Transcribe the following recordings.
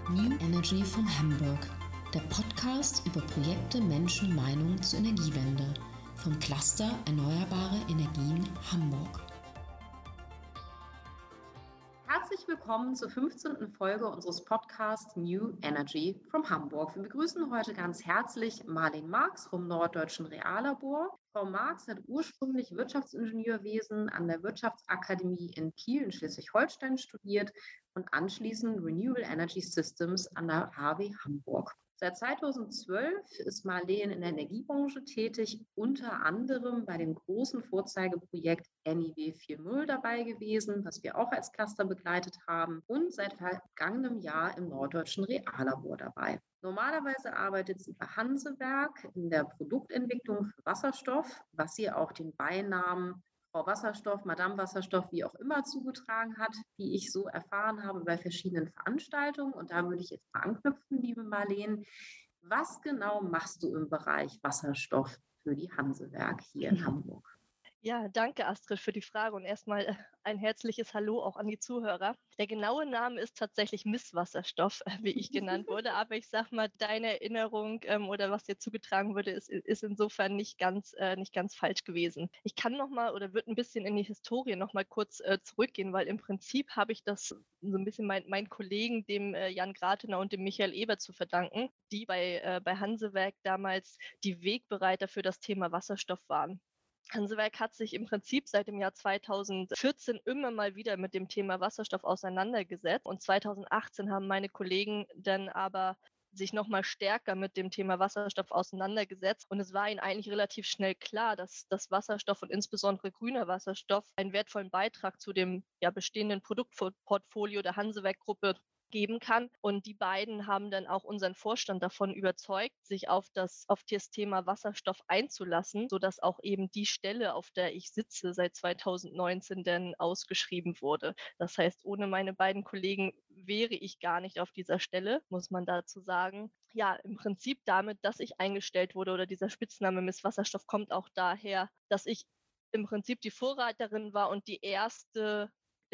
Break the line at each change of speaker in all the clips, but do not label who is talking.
New Energy from Hamburg, der Podcast über Projekte, Menschen, Meinungen zur Energiewende vom Cluster Erneuerbare Energien Hamburg.
Herzlich willkommen zur 15. Folge unseres Podcasts New Energy from Hamburg. Wir begrüßen heute ganz herzlich Marleen Marx vom Norddeutschen Reallabor. Frau Marx hat ursprünglich Wirtschaftsingenieurwesen an der Wirtschaftsakademie in Kiel in Schleswig-Holstein studiert und anschließend Renewable Energy Systems an der HW Hamburg. Seit 2012 ist Marleen in der Energiebranche tätig, unter anderem bei dem großen Vorzeigeprojekt NIW 4.0 dabei gewesen, was wir auch als Cluster begleitet haben, und seit vergangenem Jahr im Norddeutschen Reallabor dabei. Normalerweise arbeitet sie bei Hansewerk in der Produktentwicklung für Wasserstoff, was sie auch den Beinamen Frau Wasserstoff, Madame Wasserstoff, wie auch immer zugetragen hat, wie ich so erfahren habe bei verschiedenen Veranstaltungen. Und da würde ich jetzt mal anknüpfen, liebe Marleen. Was genau machst du im Bereich Wasserstoff für die Hansewerk hier in Hamburg?
Ja, danke Astrid für die Frage und erstmal ein herzliches Hallo auch an die Zuhörer. Der genaue Name ist tatsächlich Miss Wasserstoff, wie ich genannt wurde, aber ich sag mal, deine Erinnerung oder was dir zugetragen wurde, ist insofern nicht ganz falsch gewesen. Ich kann nochmal oder würde ein bisschen in die Historie nochmal kurz zurückgehen, weil im Prinzip habe ich das so ein bisschen meinen Kollegen, dem Jan Gratener und dem Michael Ebert zu verdanken, die bei Hansewerk damals die Wegbereiter für das Thema Wasserstoff waren. Hansewerk hat sich im Prinzip seit dem Jahr 2014 immer mal wieder mit dem Thema Wasserstoff auseinandergesetzt. Und 2018 haben meine Kollegen dann aber sich nochmal stärker mit dem Thema Wasserstoff auseinandergesetzt. Und es war ihnen eigentlich relativ schnell klar, dass das Wasserstoff und insbesondere grüner Wasserstoff einen wertvollen Beitrag zu dem bestehenden Produktportfolio der Hansewerk-Gruppe geben kann. Und die beiden haben dann auch unseren Vorstand davon überzeugt, sich auf das Thema Wasserstoff einzulassen, sodass auch eben die Stelle, auf der ich sitze, seit 2019 dann ausgeschrieben wurde. Das heißt, ohne meine beiden Kollegen wäre ich gar nicht auf dieser Stelle, muss man dazu sagen. Ja, im Prinzip damit, dass ich eingestellt wurde oder dieser Spitzname Miss Wasserstoff kommt auch daher, dass ich im Prinzip die Vorreiterin war und die erste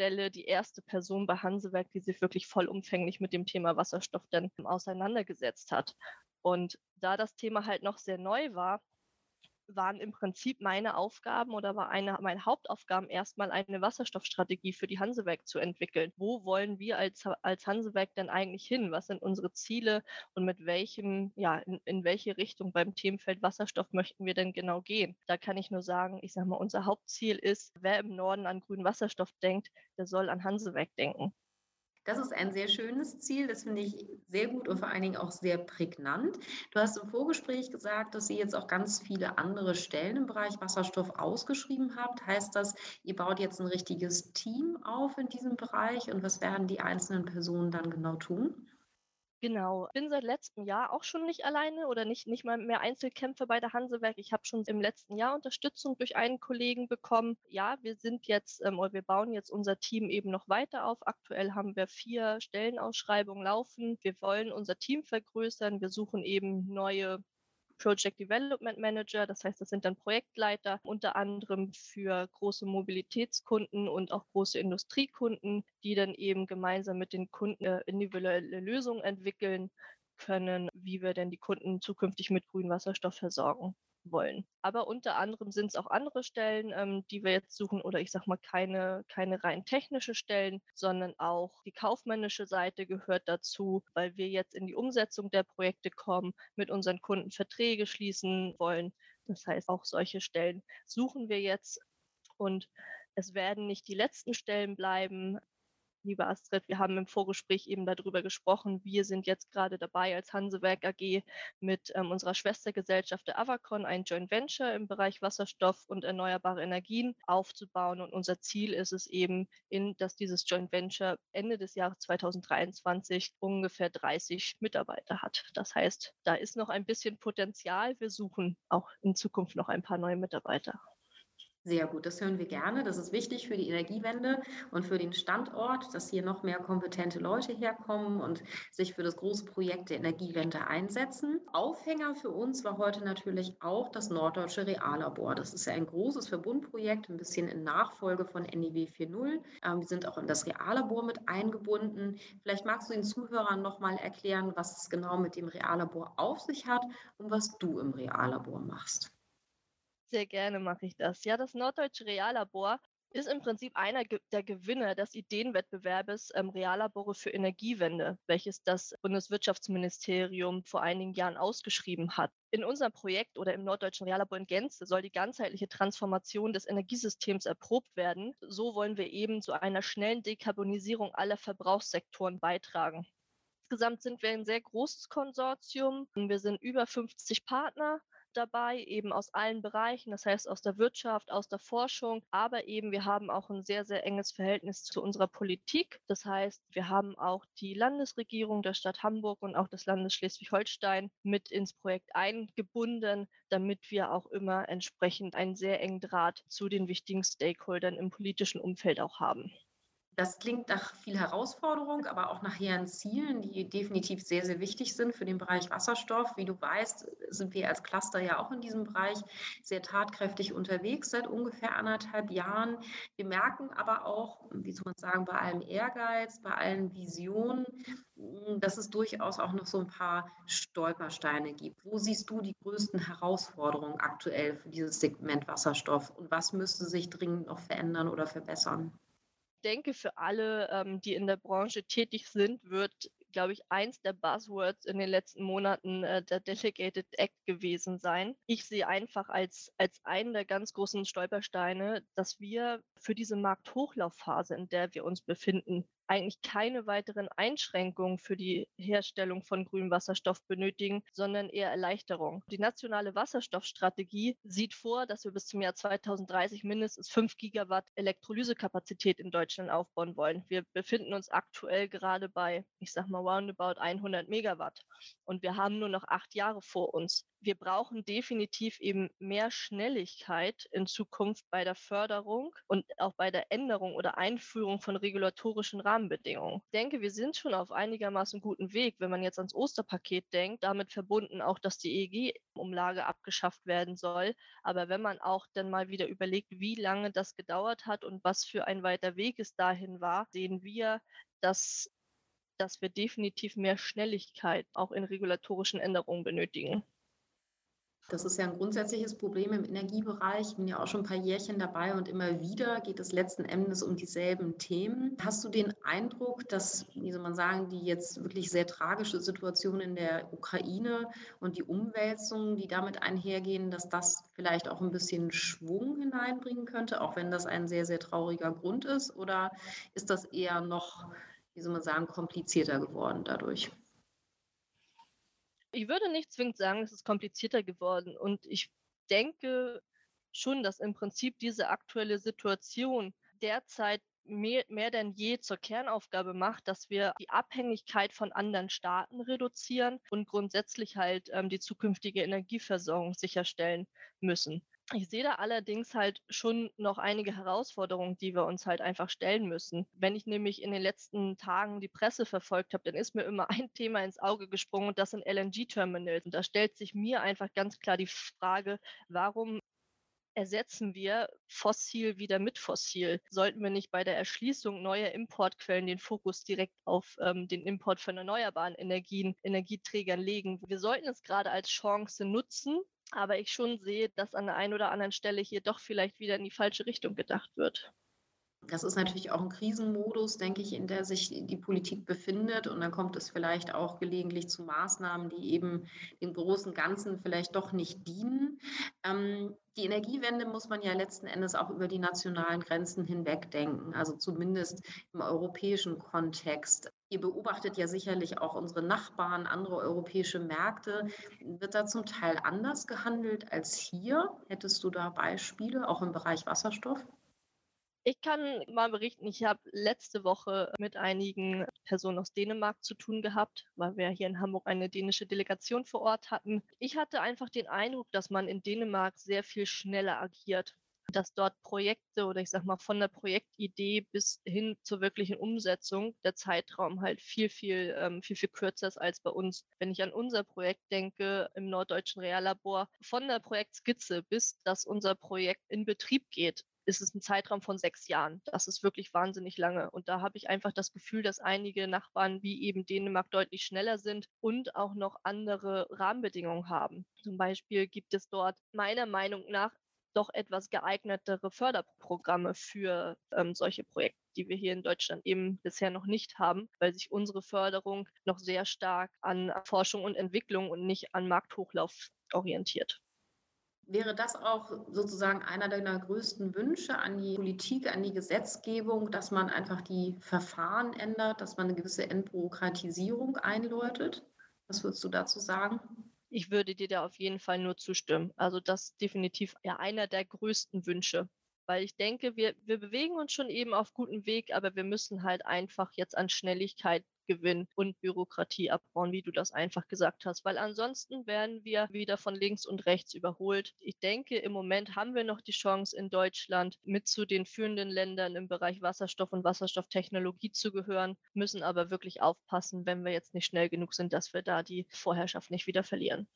Person bei Hansewerk, die sich wirklich vollumfänglich mit dem Thema Wasserstoff dann auseinandergesetzt hat. Und da das Thema halt noch sehr neu war, waren im Prinzip meine Aufgaben oder war meine Hauptaufgaben erstmal eine Wasserstoffstrategie für die Hansewerk zu entwickeln. Wo wollen wir als Hansewerk denn eigentlich hin? Was sind unsere Ziele und mit welchem, in welche Richtung beim Themenfeld Wasserstoff möchten wir denn genau gehen? Da kann ich nur sagen, ich sage mal, unser Hauptziel ist, wer im Norden an grünen Wasserstoff denkt, der soll an Hansewerk denken.
Das ist ein sehr schönes Ziel, das finde ich sehr gut und vor allen Dingen auch sehr prägnant. Du hast im Vorgespräch gesagt, dass ihr jetzt auch ganz viele andere Stellen im Bereich Wasserstoff ausgeschrieben habt. Heißt das, ihr baut jetzt ein richtiges Team auf in diesem Bereich und was werden die einzelnen Personen dann genau tun?
Genau. Ich bin seit letztem Jahr auch schon nicht alleine oder nicht mal mehr Einzelkämpfer bei der Hansewerk. Ich habe schon im letzten Jahr Unterstützung durch einen Kollegen bekommen. Ja, wir sind jetzt oder wir bauen jetzt unser Team eben noch weiter auf. Aktuell haben wir 4 Stellenausschreibungen laufen. Wir wollen unser Team vergrößern. Wir suchen eben neue Project Development Manager, das heißt, das sind dann Projektleiter, unter anderem für große Mobilitätskunden und auch große Industriekunden, die dann eben gemeinsam mit den Kunden individuelle Lösungen entwickeln können, wie wir denn die Kunden zukünftig mit grünem Wasserstoff versorgen wollen. Aber unter anderem sind es auch andere Stellen, die wir jetzt suchen, oder ich sage mal keine rein technische Stellen, sondern auch die kaufmännische Seite gehört dazu, weil wir jetzt in die Umsetzung der Projekte kommen, mit unseren Kunden Verträge schließen wollen. Das heißt, auch solche Stellen suchen wir jetzt und es werden nicht die letzten Stellen bleiben. Liebe Astrid, wir haben im Vorgespräch eben darüber gesprochen. Wir sind jetzt gerade dabei, als Hansewerk AG mit unserer Schwestergesellschaft der Avacon ein Joint Venture im Bereich Wasserstoff und erneuerbare Energien aufzubauen. Und unser Ziel ist es eben, dass dieses Joint Venture Ende des Jahres 2023 ungefähr 30 Mitarbeiter hat. Das heißt, da ist noch ein bisschen Potenzial. Wir suchen auch in Zukunft noch ein paar neue Mitarbeiter.
Sehr gut, das hören wir gerne. Das ist wichtig für die Energiewende und für den Standort, dass hier noch mehr kompetente Leute herkommen und sich für das große Projekt der Energiewende einsetzen. Aufhänger für uns war heute natürlich auch das Norddeutsche Reallabor. Das ist ja ein großes Verbundprojekt, ein bisschen in Nachfolge von NIW 4.0. Wir sind auch in das Reallabor mit eingebunden. Vielleicht magst du den Zuhörern noch mal erklären, was es genau mit dem Reallabor auf sich hat und was du im Reallabor machst.
Sehr gerne mache ich das. Ja, das Norddeutsche Reallabor ist im Prinzip einer der Gewinner des Ideenwettbewerbes Reallabore für Energiewende, welches das Bundeswirtschaftsministerium vor einigen Jahren ausgeschrieben hat. In unserem Projekt oder im Norddeutschen Reallabor in Gänze soll die ganzheitliche Transformation des Energiesystems erprobt werden. So wollen wir eben zu einer schnellen Dekarbonisierung aller Verbrauchssektoren beitragen. Insgesamt sind wir ein sehr großes Konsortium. Wir sind über 50 Partner dabei, eben aus allen Bereichen, das heißt aus der Wirtschaft, aus der Forschung, aber eben wir haben auch ein sehr, sehr enges Verhältnis zu unserer Politik. Das heißt, wir haben auch die Landesregierung der Stadt Hamburg und auch des Landes Schleswig-Holstein mit ins Projekt eingebunden, damit wir auch immer entsprechend einen sehr engen Draht zu den wichtigen Stakeholdern im politischen Umfeld auch haben.
Das klingt nach viel Herausforderung, aber auch nach hehren Zielen, die definitiv sehr, sehr wichtig sind für den Bereich Wasserstoff. Wie du weißt, sind wir als Cluster ja auch in diesem Bereich sehr tatkräftig unterwegs seit ungefähr 1,5 Jahren. Wir merken aber auch, wie soll man sagen, bei allem Ehrgeiz, bei allen Visionen, dass es durchaus auch noch so ein paar Stolpersteine gibt. Wo siehst du die größten Herausforderungen aktuell für dieses Segment Wasserstoff und was müsste sich dringend noch verändern oder verbessern?
Denke, für alle, die in der Branche tätig sind, wird, glaube ich, eins der Buzzwords in den letzten Monaten der Delegated Act gewesen sein. Ich sehe einfach als einen der ganz großen Stolpersteine, dass wir für diese Markthochlaufphase, in der wir uns befinden, eigentlich keine weiteren Einschränkungen für die Herstellung von grünem Wasserstoff benötigen, sondern eher Erleichterung. Die nationale Wasserstoffstrategie sieht vor, dass wir bis zum Jahr 2030 mindestens 5 Gigawatt Elektrolysekapazität in Deutschland aufbauen wollen. Wir befinden uns aktuell gerade bei, ich sag mal, roundabout 100 Megawatt und wir haben nur noch 8 Jahre vor uns. Wir brauchen definitiv eben mehr Schnelligkeit in Zukunft bei der Förderung und auch bei der Änderung oder Einführung von regulatorischen Rahmenbedingungen. Ich denke, wir sind schon auf einigermaßen guten Weg, wenn man jetzt ans Osterpaket denkt, damit verbunden auch, dass die EEG-Umlage abgeschafft werden soll. Aber wenn man auch dann mal wieder überlegt, wie lange das gedauert hat und was für ein weiter Weg es dahin war, sehen wir, dass wir definitiv mehr Schnelligkeit auch in regulatorischen Änderungen benötigen.
Das ist ja ein grundsätzliches Problem im Energiebereich. Ich bin ja auch schon ein paar Jährchen dabei und immer wieder geht es letzten Endes um dieselben Themen. Hast du den Eindruck, dass, wie soll man sagen, die jetzt wirklich sehr tragische Situation in der Ukraine und die Umwälzungen, die damit einhergehen, dass das vielleicht auch ein bisschen Schwung hineinbringen könnte, auch wenn das ein sehr, sehr trauriger Grund ist? Oder ist das eher noch, wie soll man sagen, komplizierter geworden dadurch?
Ich würde nicht zwingend sagen, es ist komplizierter geworden und ich denke schon, dass im Prinzip diese aktuelle Situation derzeit mehr denn je zur Kernaufgabe macht, dass wir die Abhängigkeit von anderen Staaten reduzieren und grundsätzlich halt die zukünftige Energieversorgung sicherstellen müssen. Ich sehe da allerdings halt schon noch einige Herausforderungen, die wir uns halt einfach stellen müssen. Wenn ich nämlich in den letzten Tagen die Presse verfolgt habe, dann ist mir immer ein Thema ins Auge gesprungen und das sind LNG-Terminals. Und da stellt sich mir einfach ganz klar die Frage, warum ersetzen wir fossil wieder mit fossil? Sollten wir nicht bei der Erschließung neuer Importquellen den Fokus direkt auf den Import von erneuerbaren Energieträgern legen? Wir sollten es gerade als Chance nutzen, aber ich schon sehe, dass an der einen oder anderen Stelle hier doch vielleicht wieder in die falsche Richtung gedacht wird.
Das ist natürlich auch ein Krisenmodus, denke ich, in der sich die Politik befindet. Und dann kommt es vielleicht auch gelegentlich zu Maßnahmen, die eben dem großen Ganzen vielleicht doch nicht dienen. Die Energiewende muss man ja letzten Endes auch über die nationalen Grenzen hinweg denken, also zumindest im europäischen Kontext. Ihr beobachtet ja sicherlich auch unsere Nachbarn, andere europäische Märkte. Wird da zum Teil anders gehandelt als hier? Hättest du da Beispiele, auch im Bereich Wasserstoff?
Ich kann mal berichten, ich habe letzte Woche mit einigen Personen aus Dänemark zu tun gehabt, weil wir hier in Hamburg eine dänische Delegation vor Ort hatten. Ich hatte einfach den Eindruck, dass man in Dänemark sehr viel schneller agiert. dass dort Projekte oder ich sag mal von der Projektidee bis hin zur wirklichen Umsetzung der Zeitraum halt viel kürzer ist als bei uns. Wenn ich an unser Projekt denke im Norddeutschen Reallabor, von der Projektskizze bis dass unser Projekt in Betrieb geht, ist es ein Zeitraum von 6 Jahren. Das ist wirklich wahnsinnig lange. Und da habe ich einfach das Gefühl, dass einige Nachbarn wie eben Dänemark deutlich schneller sind und auch noch andere Rahmenbedingungen haben. Zum Beispiel gibt es dort meiner Meinung nach doch etwas geeignetere Förderprogramme für solche Projekte, die wir hier in Deutschland eben bisher noch nicht haben, weil sich unsere Förderung noch sehr stark an Forschung und Entwicklung und nicht an Markthochlauf orientiert.
Wäre das auch sozusagen einer deiner größten Wünsche an die Politik, an die Gesetzgebung, dass man einfach die Verfahren ändert, dass man eine gewisse Entbürokratisierung einläutet? Was würdest du dazu sagen?
Ich würde dir da auf jeden Fall nur zustimmen. Also das ist definitiv ja einer der größten Wünsche. Weil ich denke, wir bewegen uns schon eben auf gutem Weg, aber wir müssen halt einfach jetzt an Schnelligkeit gewinnen und Bürokratie abbauen, wie du das einfach gesagt hast. Weil ansonsten werden wir wieder von links und rechts überholt. Ich denke, im Moment haben wir noch die Chance, in Deutschland mit zu den führenden Ländern im Bereich Wasserstoff und Wasserstofftechnologie zu gehören, müssen aber wirklich aufpassen, wenn wir jetzt nicht schnell genug sind, dass wir da die Vorherrschaft nicht wieder verlieren.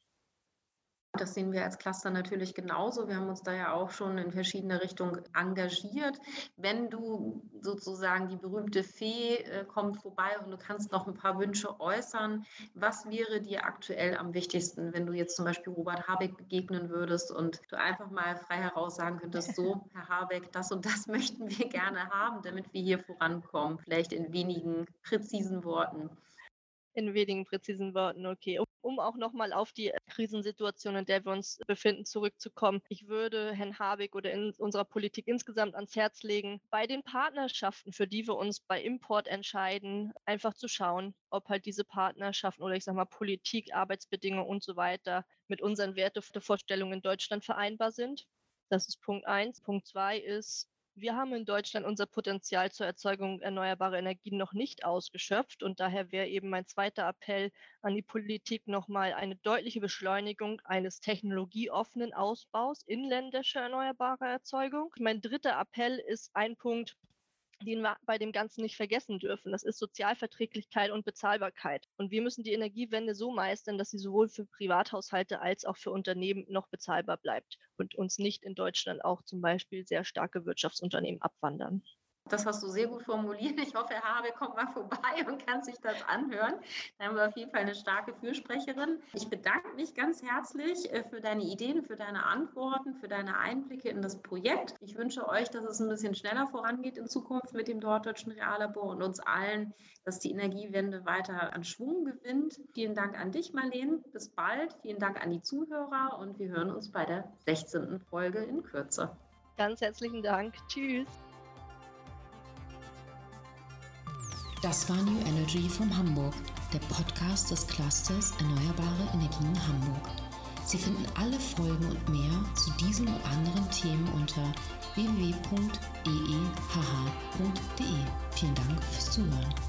Das sehen wir als Cluster natürlich genauso. Wir haben uns da ja auch schon in verschiedene Richtungen engagiert. Wenn du sozusagen die berühmte Fee kommt vorbei und du kannst noch ein paar Wünsche äußern, was wäre dir aktuell am wichtigsten, wenn du jetzt zum Beispiel Robert Habeck begegnen würdest und du einfach mal frei heraus sagen könntest, so, Herr Habeck, das und das möchten wir gerne haben, damit wir hier vorankommen, vielleicht in wenigen präzisen Worten.
In wenigen präzisen Worten, okay. Um auch nochmal auf die Krisensituation, in der wir uns befinden, zurückzukommen. Ich würde Herrn Habeck oder in unserer Politik insgesamt ans Herz legen, bei den Partnerschaften, für die wir uns bei Import entscheiden, einfach zu schauen, ob halt diese Partnerschaften oder ich sag mal Politik, Arbeitsbedingungen und so weiter mit unseren Wertevorstellungen in Deutschland vereinbar sind. Das ist Punkt 1. Punkt 2 ist, wir haben in Deutschland unser Potenzial zur Erzeugung erneuerbarer Energien noch nicht ausgeschöpft und daher wäre eben mein zweiter Appell an die Politik nochmal eine deutliche Beschleunigung eines technologieoffenen Ausbaus inländischer erneuerbarer Erzeugung. Mein dritter Appell ist ein Punkt, den wir bei dem Ganzen nicht vergessen dürfen. Das ist Sozialverträglichkeit und Bezahlbarkeit. Und wir müssen die Energiewende so meistern, dass sie sowohl für Privathaushalte als auch für Unternehmen noch bezahlbar bleibt und uns nicht in Deutschland auch zum Beispiel sehr starke Wirtschaftsunternehmen abwandern.
Das hast du sehr gut formuliert. Ich hoffe, Herr Habeck kommt mal vorbei und kann sich das anhören. Da haben wir auf jeden Fall eine starke Fürsprecherin. Ich bedanke mich ganz herzlich für deine Ideen, für deine Antworten, für deine Einblicke in das Projekt. Ich wünsche euch, dass es ein bisschen schneller vorangeht in Zukunft mit dem Norddeutschen Reallabor und uns allen, dass die Energiewende weiter an Schwung gewinnt. Vielen Dank an dich, Marlene. Bis bald. Vielen Dank an die Zuhörer und wir hören uns bei der 16. Folge in Kürze.
Ganz herzlichen Dank. Tschüss.
Das war New Energy from Hamburg, der Podcast des Clusters Erneuerbare Energien Hamburg. Sie finden alle Folgen und mehr zu diesen und anderen Themen unter www.eehh.de. Vielen Dank fürs Zuhören.